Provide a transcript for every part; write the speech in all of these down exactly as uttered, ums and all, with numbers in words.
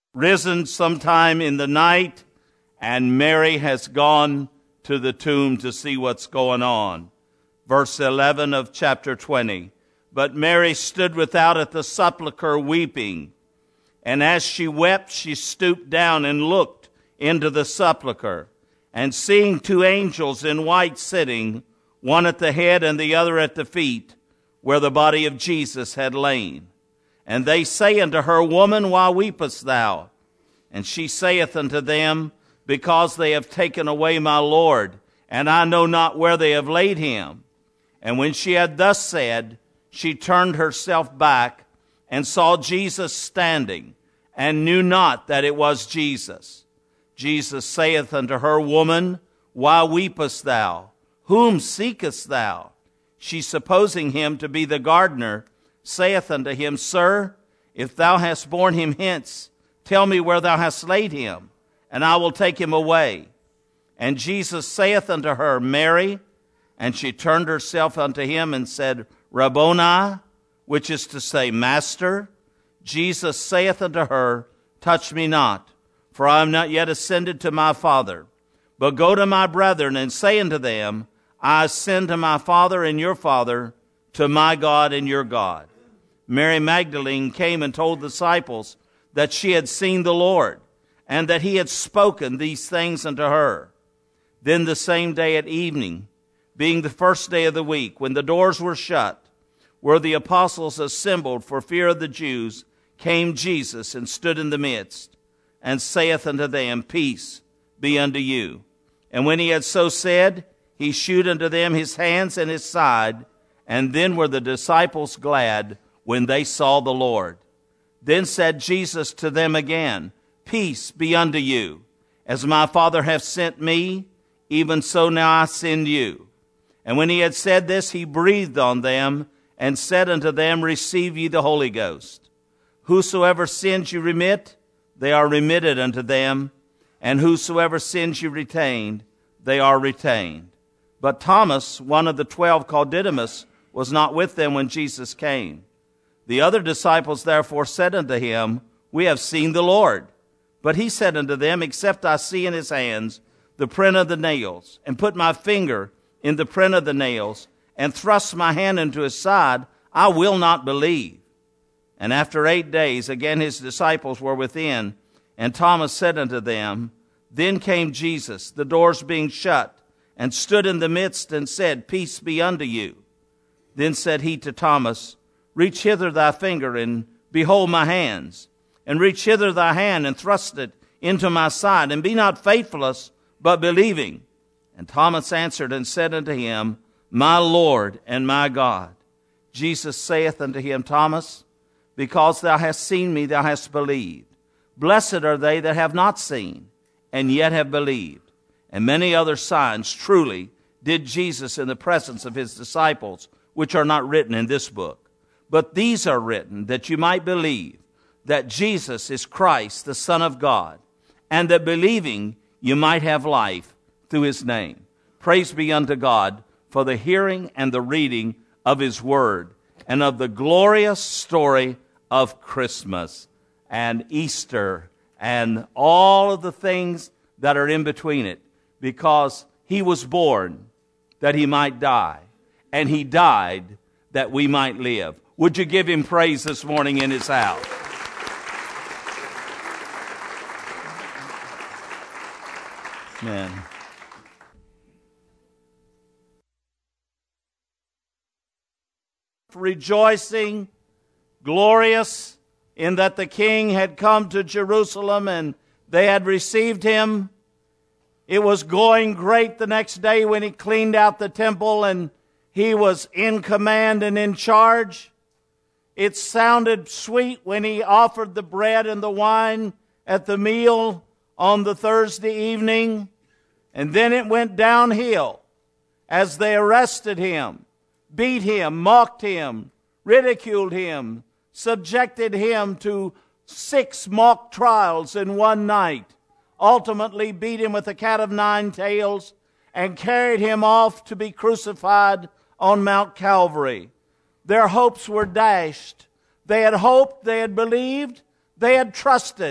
risen sometime in the night, and Mary has gone to the tomb to see what's going on. Verse eleven of chapter twenty. But Mary stood without at the sepulchre weeping. And as she wept, she stooped down and looked into the sepulchre. And seeing two angels in white sitting, one at the head and the other at the feet, where the body of Jesus had lain. And they say unto her, Woman, why weepest thou? And she saith unto them, Because they have taken away my Lord, and I know not where they have laid him. And when she had thus said, she turned herself back and saw Jesus standing, and knew not that it was Jesus. Jesus saith unto her, Woman, why weepest thou? Whom seekest thou? She, supposing him to be the gardener, saith unto him, Sir, if thou hast borne him hence, tell me where thou hast laid him, and I will take him away. And Jesus saith unto her, Mary. And she turned herself unto him and said, Rabboni, which is to say, Master. Jesus saith unto her, Touch me not, for I am not yet ascended to my Father. But go to my brethren and say unto them, I ascend to my Father and your Father, to my God and your God. Mary Magdalene came and told the disciples that she had seen the Lord, and that he had spoken these things unto her. Then the same day at evening, being the first day of the week, when the doors were shut, where the apostles assembled for fear of the Jews, came Jesus and stood in the midst, and saith unto them, Peace be unto you. And when he had so said, he shewed unto them his hands and his side, and then were the disciples glad when they saw the Lord. Then said Jesus to them again, Peace be unto you. As my Father hath sent me, even so now I send you. And when he had said this, he breathed on them, and said unto them, Receive ye the Holy Ghost. Whosoever sins you remit, they are remitted unto them, and whosoever sins you retained, they are retained. But Thomas, one of the twelve, called Didymus, was not with them when Jesus came. The other disciples therefore said unto him, We have seen the Lord. But he said unto them, Except I see in his hands the print of the nails, and put my finger in the print of the nails, and thrust my hand into his side, I will not believe. And after eight days, again his disciples were within, and Thomas said unto them, Then came Jesus, the doors being shut, and stood in the midst, and said, Peace be unto you. Then said he to Thomas, Reach hither thy finger, and behold my hands, and reach hither thy hand, and thrust it into my side, and be not faithless, but believing. And Thomas answered and said unto him, My Lord and my God. Jesus saith unto him, Thomas, Because thou hast seen me, thou hast believed. Blessed are they that have not seen, and yet have believed. And many other signs truly did Jesus in the presence of his disciples, which are not written in this book. But these are written, that you might believe that Jesus is Christ, the Son of God, and that believing you might have life through his name. Praise be unto God for the hearing and the reading of his word, and of the glorious story of Christmas and Easter and all of the things that are in between it, because he was born that he might die, and he died that we might live. Would you give him praise this morning in his house? Amen. Rejoicing, glorious in that the king had come to Jerusalem and they had received him. It was going great the next day when he cleaned out the temple and he was in command and in charge. It sounded sweet when he offered the bread and the wine at the meal on the Thursday evening. And then it went downhill as they arrested him, beat him, mocked him, ridiculed him, subjected him to six mock trials in one night, ultimately beat him with a cat of nine tails, and carried him off to be crucified on Mount Calvary. Their hopes were dashed. They had hoped, they had believed, they had trusted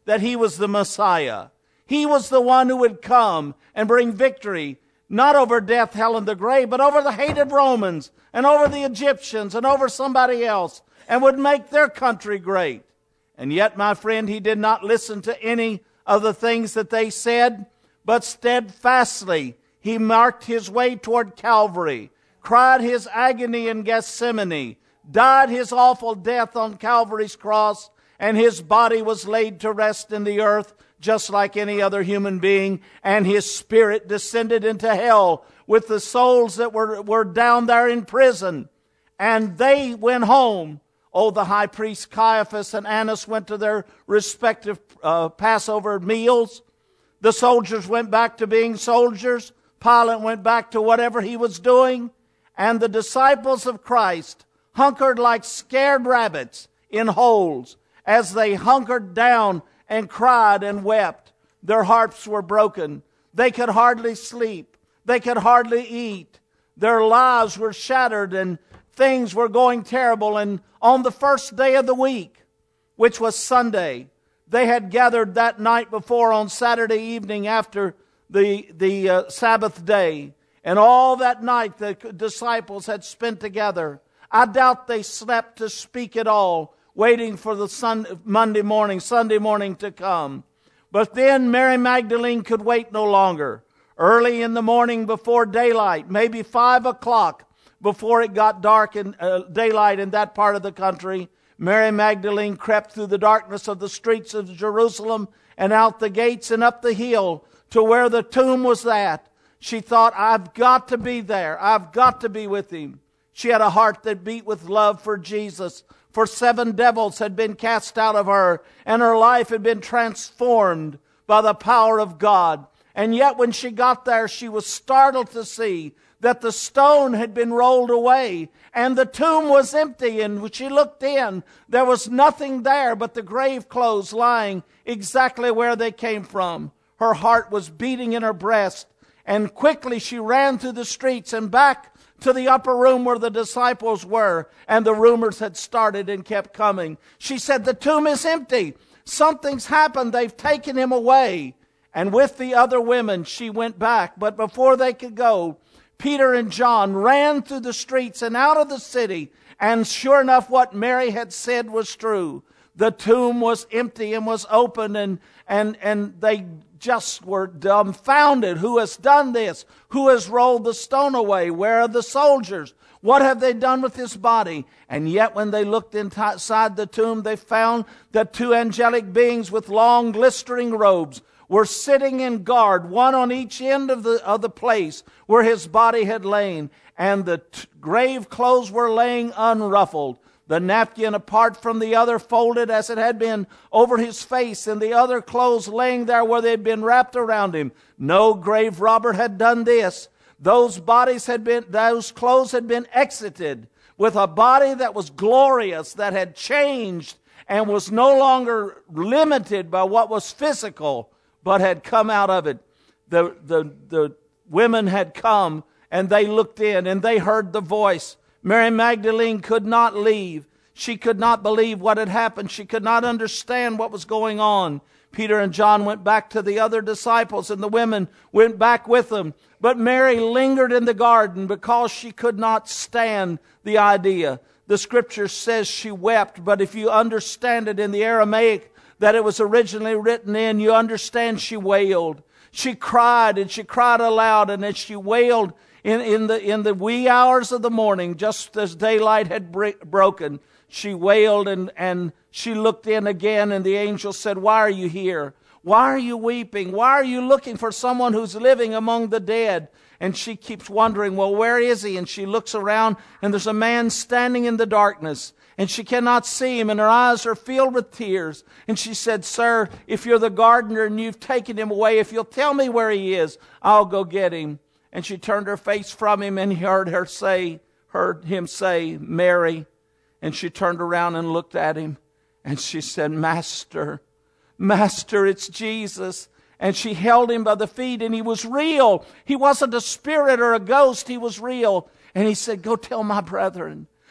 that he was the Messiah. He was the one who would come and bring victory, not over death, hell, and the grave, but over the hated Romans and over the Egyptians and over somebody else, and would make their country great. And yet, my friend, he did not listen to any of the things that they said, but steadfastly he marked his way toward Calvary, cried his agony in Gethsemane, died his awful death on Calvary's cross, and his body was laid to rest in the earth just like any other human being, and his spirit descended into hell with the souls that were, were down there in prison. And they went home. Oh, the high priest Caiaphas and Annas went to their respective uh, Passover meals. The soldiers went back to being soldiers. Pilate went back to whatever he was doing. And the disciples of Christ hunkered like scared rabbits in holes as they hunkered down and cried and wept. Their hearts were broken. They could hardly sleep. They could hardly eat. Their lives were shattered and things were going terrible. And on the first day of the week, which was Sunday, they had gathered that night before on Saturday evening after the, the uh, Sabbath day. And all that night the disciples had spent together. I doubt they slept to speak at all, waiting for the sun, Monday morning, Sunday morning to come. But then Mary Magdalene could wait no longer. Early in the morning before daylight, maybe five o'clock before it got dark in uh, daylight in that part of the country, Mary Magdalene crept through the darkness of the streets of Jerusalem and out the gates and up the hill to where the tomb was at. She thought, I've got to be there. I've got to be with him. She had a heart that beat with love for Jesus. For seven devils had been cast out of her, and her life had been transformed by the power of God. And yet when she got there, she was startled to see that the stone had been rolled away, and the tomb was empty. And when she looked in, there was nothing there but the grave clothes lying exactly where they came from. Her heart was beating in her breast, and quickly she ran through the streets and back to the upper room where the disciples were, and the rumors had started and kept coming. She said, the tomb is empty. Something's happened. They've taken him away. And with the other women, she went back. But before they could go, Peter and John ran through the streets and out of the city. And sure enough, what Mary had said was true. The tomb was empty and was open, and, and, and they just were dumbfounded. Who has done this? Who has rolled the stone away? Where are the soldiers? What have they done with his body? And yet when they looked inside the tomb, they found that two angelic beings with long glistering robes were sitting in guard, one on each end of the, of the place where his body had lain. And the t- grave clothes were laying unruffled. The napkin apart from the other folded as it had been over his face, and the other clothes laying there where they had been wrapped around him. No grave robber had done this. Those bodies had been, those clothes had been exited with a body that was glorious, that had changed and was no longer limited by what was physical, but had come out of it. The, the, the women had come and they looked in and they heard the voice. Mary Magdalene could not leave. She could not believe what had happened. She could not understand what was going on. Peter and John went back to the other disciples, and the women went back with them. But Mary lingered in the garden because she could not stand the idea. The scripture says she wept, but if you understand it in the Aramaic that it was originally written in, you understand she wailed. She cried, and she cried aloud, and as she wailed, In, in the in the wee hours of the morning, just as daylight had bre- broken, she wailed and, and she looked in again, and the angel said, why are you here? Why are you weeping? Why are you looking for someone who's living among the dead? And she keeps wondering, well, where is he? And she looks around, and there's a man standing in the darkness, and she cannot see him, and her eyes are filled with tears. And she said, sir, if you're the gardener and you've taken him away, if you'll tell me where he is, I'll go get him. And she turned her face from him, and he heard her say, heard him say, Mary. And she turned around and looked at him, and she said, Master, Master, it's Jesus. And she held him by the feet, and he was real. He wasn't a spirit or a ghost. He was real. And he said, go tell my brethren.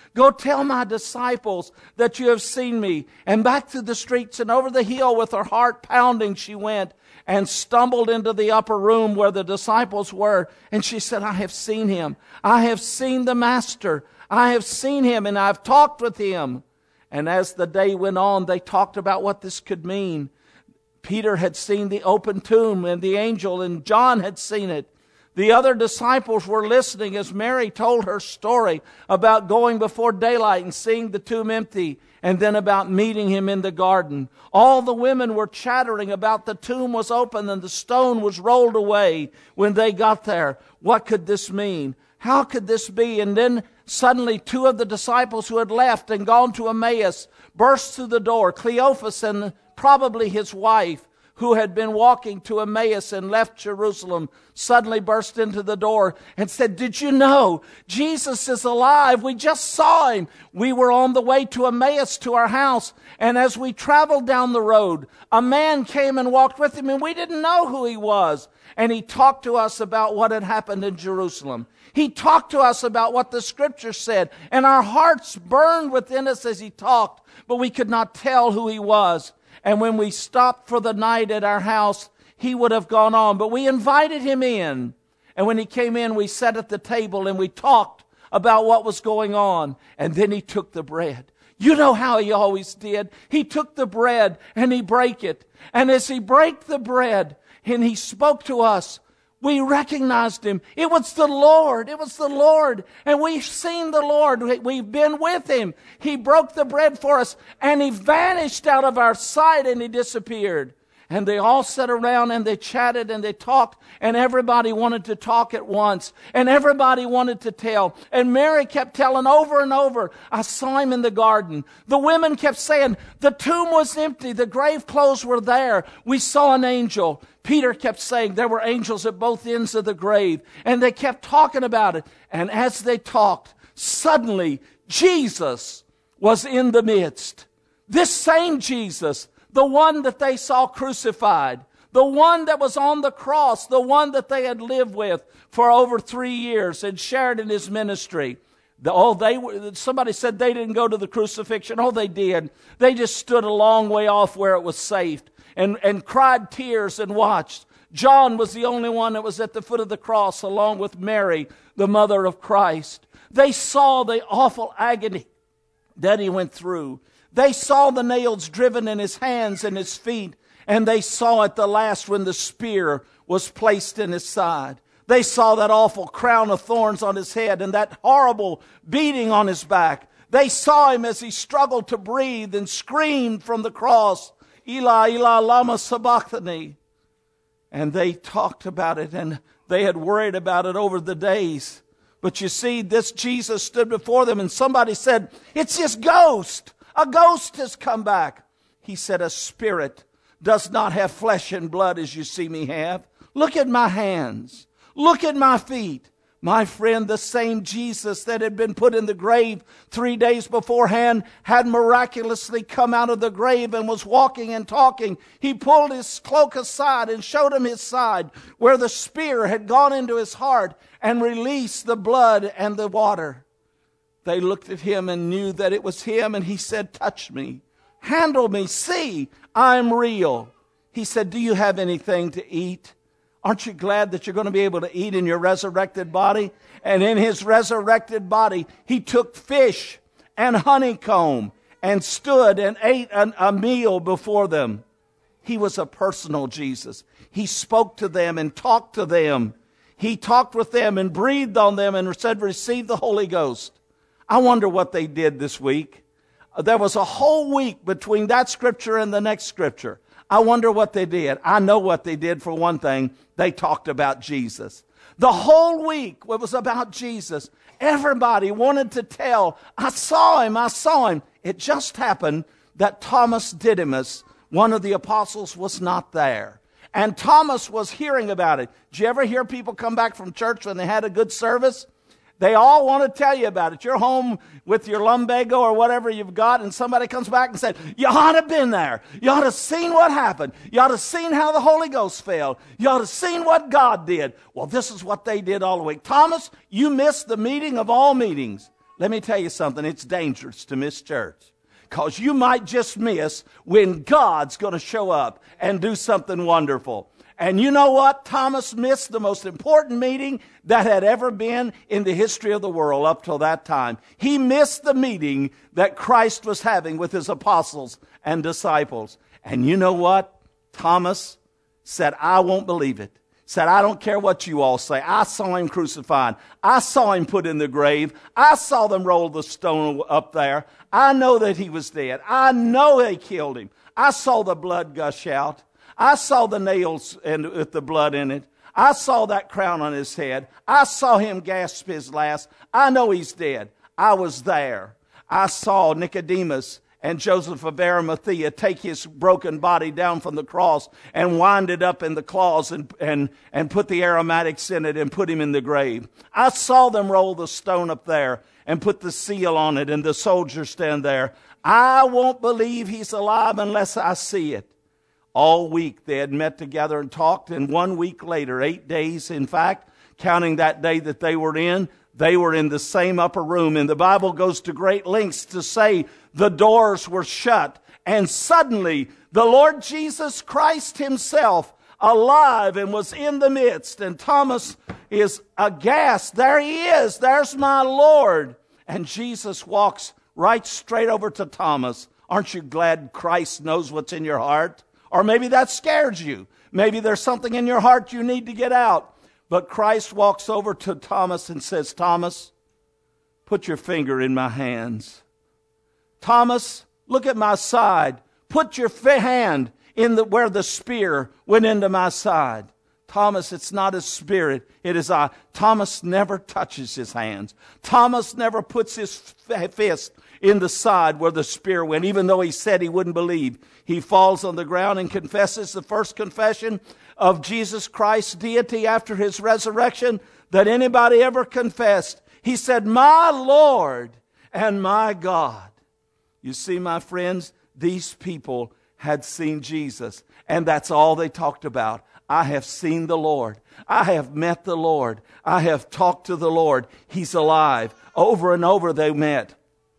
Go tell my disciples that you have seen me. And back through the streets and over the hill with her heart pounding she went and stumbled into the upper room where the disciples were. And she said, I have seen him. I have seen the Master. I have seen him and I've talked with him. And as the day went on, they talked about what this could mean. Peter had seen the open tomb and the angel, and John had seen it. The other disciples were listening as Mary told her story about going before daylight and seeing the tomb empty, and then about meeting him in the garden. All the women were chattering about the tomb was open and the stone was rolled away when they got there. What could this mean? How could this be? And then suddenly two of the disciples who had left and gone to Emmaus burst through the door. Cleophas and probably his wife, who had been walking to Emmaus and left Jerusalem, suddenly burst into the door and said, did you know Jesus is alive? We just saw him. We were on the way to Emmaus to our house, and as we traveled down the road, a man came and walked with him, and we didn't know who he was. And he talked to us about what had happened in Jerusalem. He talked to us about what the Scripture said, and our hearts burned within us as he talked, but we could not tell who he was. And when we stopped for the night at our house, he would have gone on. But we invited him in. And when he came in, we sat at the table and we talked about what was going on. And then he took the bread. You know how he always did. He took the bread and he brake it. And as he brake the bread and he spoke to us, we recognized him. It was the Lord. It was the Lord. And we've seen the Lord. We've been with him. He broke the bread for us and he vanished out of our sight and he disappeared. And they all sat around and they chatted and they talked, and everybody wanted to talk at once, and everybody wanted to tell. And Mary kept telling over and over, I saw him in the garden. The women kept saying, the tomb was empty. The grave clothes were there. We saw an angel. Peter kept saying there were angels at both ends of the grave. And they kept talking about it. And as they talked, suddenly Jesus was in the midst. This same Jesus, the one that they saw crucified, the one that was on the cross, the one that they had lived with for over three years and shared in his ministry. The, oh, they were, somebody said they didn't go to the crucifixion. Oh, they did. They just stood a long way off where it was safe and, and cried tears and watched. John was the only one that was at the foot of the cross along with Mary, the mother of Christ. They saw the awful agony that he went through. They saw the nails driven in his hands and his feet, and they saw at the last when the spear was placed in his side. They saw that awful crown of thorns on his head and that horrible beating on his back. They saw him as he struggled to breathe and screamed from the cross, Eli, Eli, lama sabachthani. And they talked about it, and they had worried about it over the days. But you see, this Jesus stood before them, and somebody said, it's his ghost. A ghost has come back. He said, a spirit does not have flesh and blood as you see me have. Look at my hands. Look at my feet. My friend, the same Jesus that had been put in the grave three days beforehand had miraculously come out of the grave and was walking and talking. He pulled his cloak aside and showed him his side where the spear had gone into his heart and released the blood and the water. They looked at him and knew that it was him, and he said, touch me, handle me, see, I'm real. He said, do you have anything to eat? Aren't you glad that you're going to be able to eat in your resurrected body? And in his resurrected body, he took fish and honeycomb and stood and ate an, a meal before them. He was a personal Jesus. He spoke to them and talked to them. He talked with them and breathed on them and said, receive the Holy Ghost. I wonder what they did this week. There was a whole week between that scripture and the next scripture. I wonder what they did. I know what they did. For one thing, they talked about Jesus. The whole week it was about Jesus. Everybody wanted to tell, I saw him, I saw him. It just happened that Thomas Didymus, one of the apostles, was not there. And Thomas was hearing about it. Did you ever hear people come back from church when they had a good service? They all want to tell you about it. You're home with your lumbago or whatever you've got, and somebody comes back and said, you ought to have been there. You ought to have seen what happened. You ought to have seen how the Holy Ghost fell. You ought to have seen what God did. Well, this is what they did all the week. Thomas, you missed the meeting of all meetings. let me tell you something. It's dangerous to miss church. Because you might just miss when God's going to show up and do something wonderful. And you know what? Thomas missed the most important meeting that had ever been in the history of the world up till that time. He missed the meeting that Christ was having with his apostles and disciples. And you know what? Thomas said, I won't believe it. Said, I don't care what you all say. I saw him crucified. I saw him put in the grave. I saw them roll the stone up there. I know that he was dead. I know they killed him. I saw the blood gush out. I saw the nails and with the blood in it. I saw that crown on his head. I saw him gasp his last. I know he's dead. I was there. I saw Nicodemus and Joseph of Arimathea take his broken body down from the cross and wind it up in the claws and, and, and put the aromatics in it and put him in the grave. I saw them roll the stone up there and put the seal on it and the soldiers stand there. I won't believe he's alive unless I see it. All week they had met together and talked, and one week later, eight days in fact, counting that day that they were in, they were in the same upper room. And the Bible goes to great lengths to say the doors were shut. And suddenly the Lord Jesus Christ himself, alive and was in the midst. And Thomas is aghast. There he is. There's my Lord. And Jesus walks right straight over to Thomas. Aren't you glad Christ knows what's in your heart? Or maybe that scares you. Maybe there's something in your heart you need to get out. But Christ walks over to Thomas and says, Thomas, put your finger in my hands. Thomas, look at my side. Put your hand in the, where the spear went into my side. Thomas, it's not his spirit, it is I. Thomas never touches his hands. Thomas never puts his fist in the side where the spear went, even though he said he wouldn't believe. He falls on the ground and confesses the first confession of Jesus Christ's deity after his resurrection that anybody ever confessed. He said, my Lord and my God. You see, my friends, these people had seen Jesus, and that's all they talked about. I have seen the Lord. I have met the Lord. I have talked to the Lord. He's alive. Over and over they met.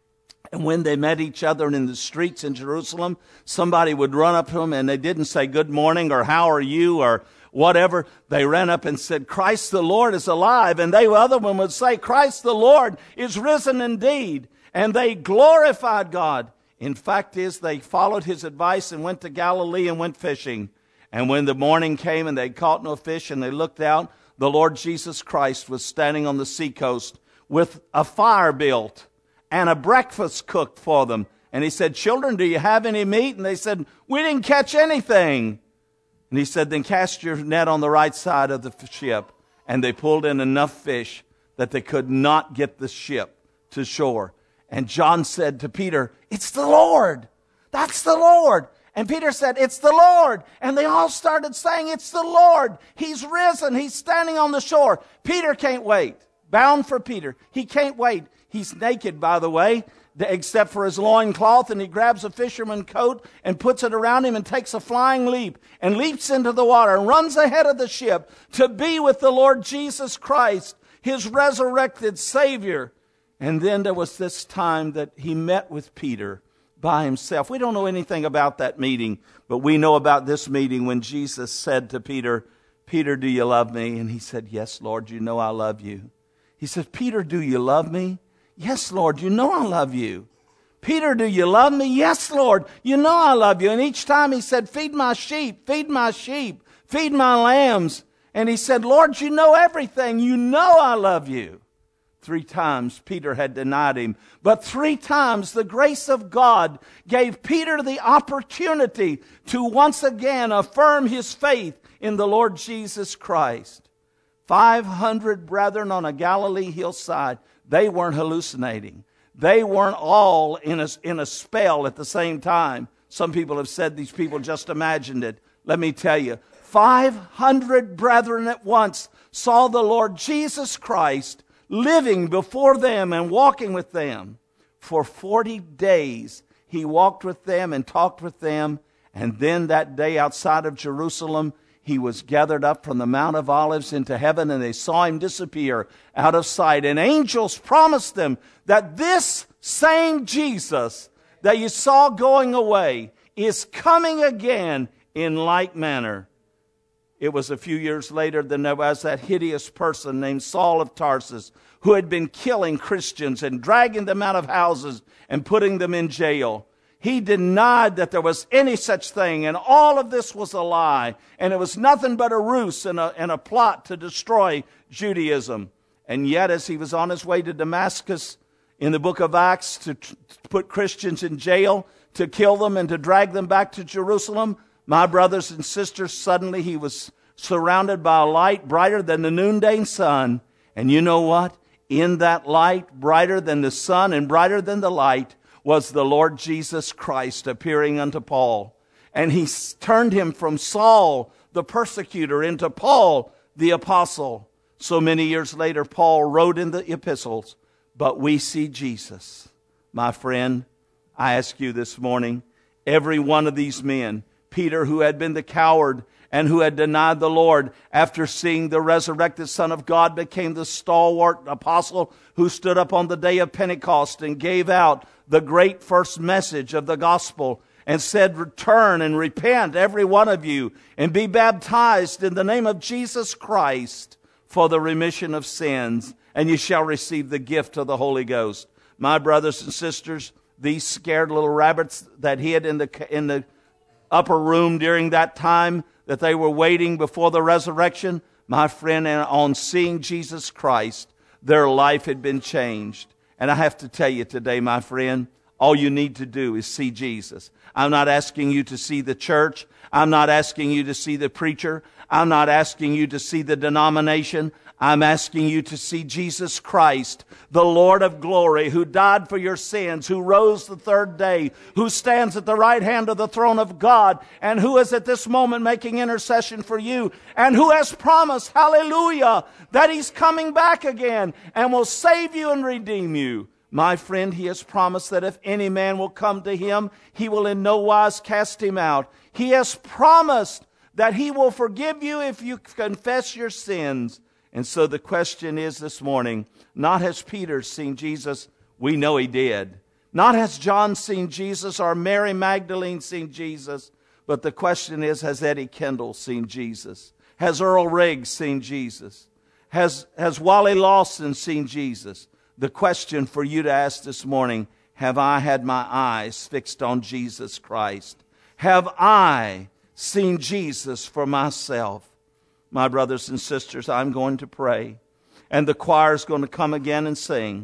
And when they met each other in the streets in Jerusalem, somebody would run up to them and they didn't say good morning or how are you or whatever. They ran up and said, Christ the Lord is alive. And they, other one would say, Christ the Lord is risen indeed. And they glorified God. In fact is, they followed his advice and went to Galilee and went fishing. And when the morning came and they caught no fish and they looked out, the Lord Jesus Christ was standing on the seacoast with a fire built and a breakfast cooked for them. And he said, children, do you have any meat? And they said, we didn't catch anything. And he said, then cast your net on the right side of the ship. And they pulled in enough fish that they could not get the ship to shore. And John said to Peter, it's the Lord. That's the Lord. And Peter said, it's the Lord. And they all started saying, it's the Lord. He's risen. He's standing on the shore. Peter can't wait. Bound for Peter. He can't wait. He's naked, by the way, except for his loincloth, and he grabs a fisherman coat and puts it around him and takes a flying leap and leaps into the water and runs ahead of the ship to be with the Lord Jesus Christ, his resurrected Savior. And then there was this time that he met with Peter by himself. We don't know anything about that meeting, but we know about this meeting when Jesus said to Peter, Peter, do you love me? And he said, yes, Lord, you know I love you. He said, Peter, do you love me? Yes, Lord, you know I love you. Peter, do you love me? Yes, Lord, you know I love you. And each time he said, feed my sheep, feed my sheep, feed my lambs. And he said, Lord, you know everything. You know I love you. Three times Peter had denied him. But three times the grace of God gave Peter the opportunity to once again affirm his faith in the Lord Jesus Christ. Five hundred brethren on a Galilee hillside. They weren't hallucinating. They weren't all in a, in a spell at the same time. Some people have said these people just imagined it. Let me tell you, five hundred brethren at once saw the Lord Jesus Christ living before them and walking with them. For forty days he walked with them and talked with them. And then that day outside of Jerusalem, he was gathered up from the Mount of Olives into heaven, and they saw him disappear out of sight. And angels promised them that this same Jesus that you saw going away is coming again in like manner. It was a few years later that there was that hideous person named Saul of Tarsus who had been killing Christians and dragging them out of houses and putting them in jail. He denied that there was any such thing, and all of this was a lie, and it was nothing but a ruse and a, and a plot to destroy Judaism. And yet, as he was on his way to Damascus in the book of Acts to, to put Christians in jail, to kill them and to drag them back to Jerusalem, my brothers and sisters, suddenly he was surrounded by a light brighter than the noonday sun. And you know what? In that light, brighter than the sun and brighter than the light, was the Lord Jesus Christ appearing unto Paul. And he turned him from Saul, the persecutor, into Paul, the apostle. So many years later, Paul wrote in the epistles, "But we see Jesus." My friend, I ask you this morning, every one of these men, Peter, who had been the coward and who had denied the Lord, after seeing the resurrected Son of God, became the stalwart apostle who stood up on the day of Pentecost and gave out the great first message of the gospel and said, "Return and repent, every one of you, and be baptized in the name of Jesus Christ for the remission of sins, and you shall receive the gift of the Holy Ghost." My brothers and sisters, these scared little rabbits that hid in the in the upper room during that time that they were waiting before the resurrection, my friend, and on seeing Jesus Christ, their life had been changed. And I have to tell you today, my friend, all you need to do is see Jesus. I'm not asking you to see the church. I'm not asking you to see the preacher. I'm not asking you to see the denomination. I'm asking you to see Jesus Christ, the Lord of glory, who died for your sins, who rose the third day, who stands at the right hand of the throne of God, and who is at this moment making intercession for you, and who has promised, hallelujah, that He's coming back again and will save you and redeem you. My friend, He has promised that if any man will come to Him, He will in no wise cast him out. He has promised that He will forgive you if you confess your sins. And so the question is this morning, not has Peter seen Jesus, we know he did. Not has John seen Jesus or Mary Magdalene seen Jesus, but the question is, has Eddie Kendall seen Jesus? Has Earl Riggs seen Jesus? Has, has Wally Lawson seen Jesus? The question for you to ask this morning, have I had my eyes fixed on Jesus Christ? Have I seen Jesus for myself? My brothers and sisters, I'm going to pray. And the choir is going to come again and sing.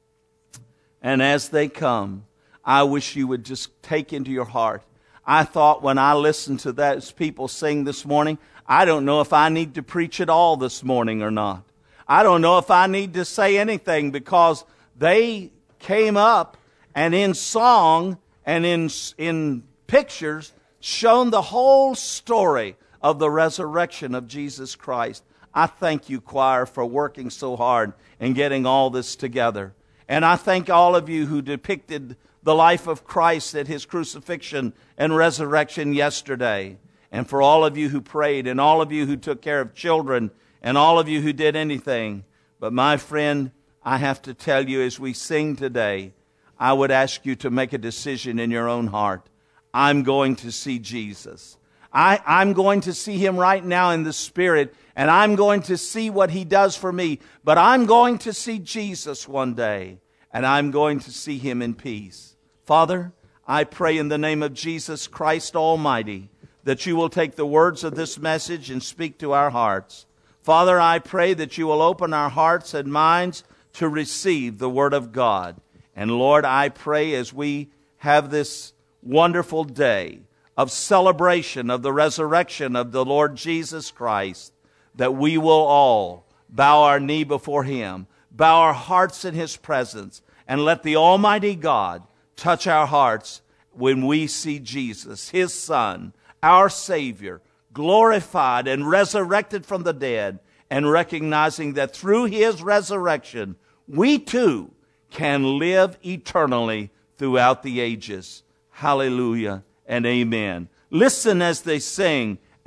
And as they come, I wish you would just take into your heart. I thought when I listened to those people sing this morning, I don't know if I need to preach at all this morning or not. I don't know if I need to say anything, because they came up and in song and in, in pictures shown the whole story of the resurrection of Jesus Christ. I thank you, choir, for working so hard and getting all this together. And I thank all of you who depicted the life of Christ at His crucifixion and resurrection yesterday. And for all of you who prayed, and all of you who took care of children, and all of you who did anything. But my friend, I have to tell you, as we sing today, I would ask you to make a decision in your own heart. I'm going to see Jesus. I, I'm going to see Him right now in the Spirit, and I'm going to see what He does for me. But I'm going to see Jesus one day, and I'm going to see Him in peace. Father, I pray in the name of Jesus Christ Almighty that you will take the words of this message and speak to our hearts. Father, I pray that you will open our hearts and minds to receive the Word of God. And Lord, I pray as we have this wonderful day of celebration of the resurrection of the Lord Jesus Christ, that we will all bow our knee before Him, bow our hearts in His presence, and let the Almighty God touch our hearts when we see Jesus, His Son, our Savior, glorified and resurrected from the dead, and recognizing that through His resurrection, we too can live eternally throughout the ages. Hallelujah and amen. Listen as they sing,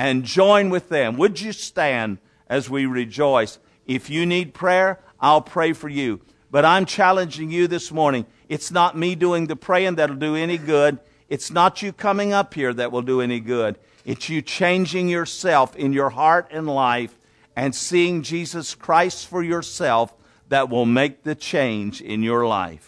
and join with them. Would you stand as we rejoice? If you need prayer, I'll pray for you. But I'm challenging you this morning. It's not me doing the praying that'll do any good. It's not you coming up here that will do any good. It's you changing yourself in your heart and life and seeing Jesus Christ for yourself that will make the change in your life.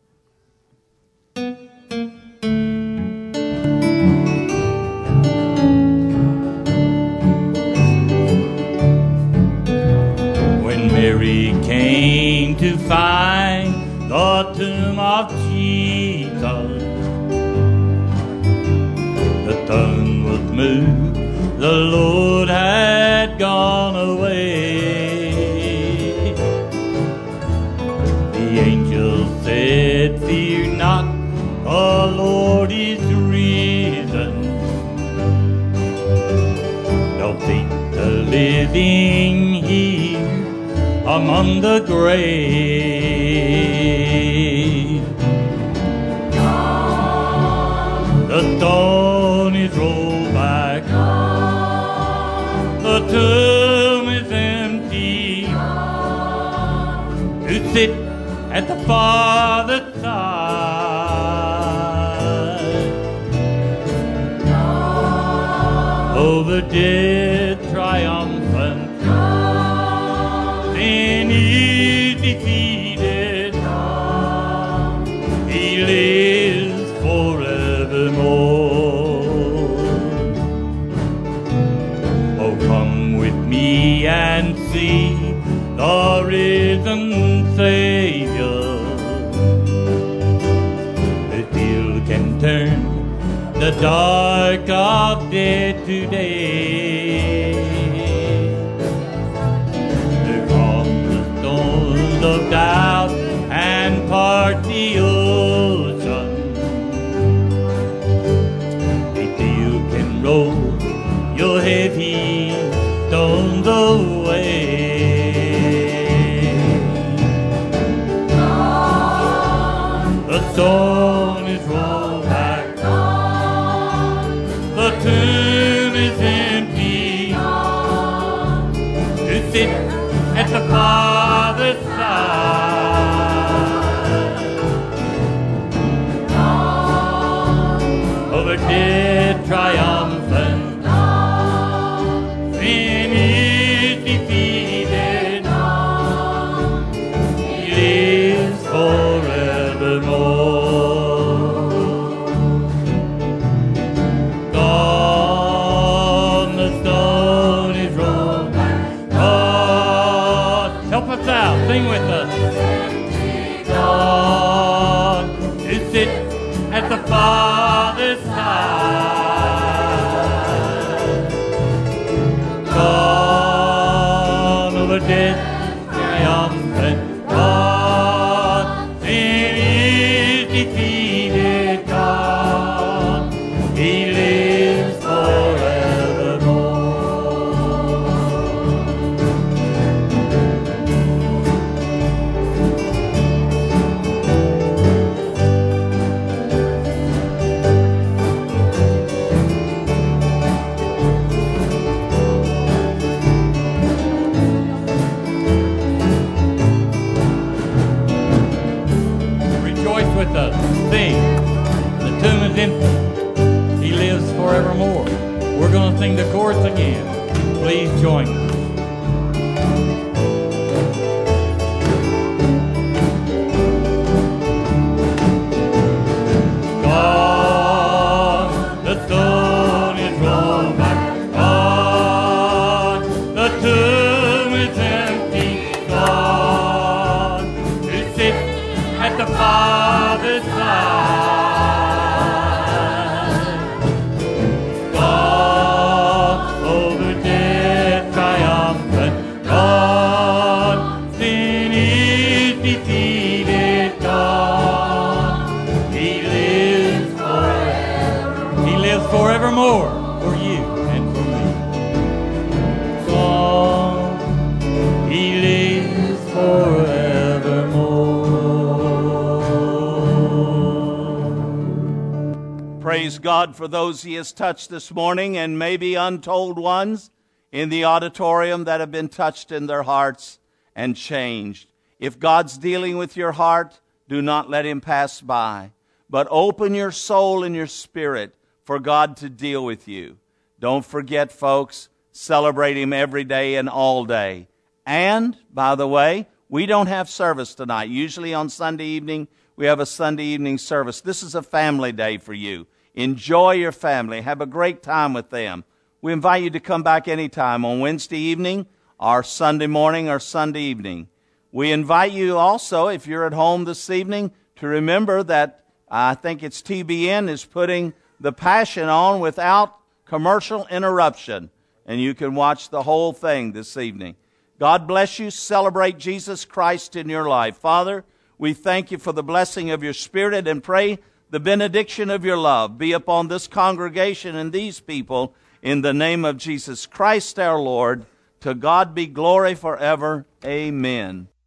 When Mary came to find the tomb of Jesus, the stone was moved, the Lord had gone away. The angel said, "Fear not, the Lord is risen. Don't seek the living here among the grave. The stone is rolled back, the tomb is empty. To sit at the Father's side, over death triumphant, sin is defeated, He lives forevermore. Oh, come with me and see the risen Savior. The steel can turn the dark of death today. They're on the stones of doubt and part the ocean. They still can roll your heavy stones away. The stone is rolled back, the tomb is empty. To sit at the Father's side, over death triumphant, sin is defeated, He lives forevermore. Sing with us. God, to sit at the Father's side, God over death triumphant, God, sin is defeated, God, He lives forevermore. With us, sing. The tomb is empty, He lives forevermore. We're going to sing the chorus again. Please join us. God, the stone is rolled back. God, the tomb is empty. God, to sit at the Father's side, God over death triumphant, God, sin is defeated, God, He lives forever. He lives forevermore for you and for me. God, He lives forevermore. Praise Praise God for those He has touched this morning, and maybe untold ones in the auditorium that have been touched in their hearts and changed. If God's dealing with your heart, do not let Him pass by, but open your soul and your spirit for God to deal with you. Don't forget, folks, celebrate Him every day and all day. And, by the way, we don't have service tonight. Usually on Sunday evening, we have a Sunday evening service. This is a family day for you. Enjoy your family. Have a great time with them. We invite you to come back anytime on Wednesday evening or Sunday morning or Sunday evening. We invite you also, if you're at home this evening, to remember that I think it's T B N is putting The Passion on without commercial interruption, and you can watch the whole thing this evening. God bless you. Celebrate Jesus Christ in your life. Father, we thank you for the blessing of your Spirit and pray the benediction of your love be upon this congregation and these people in the name of Jesus Christ our Lord. To God be glory forever. Amen.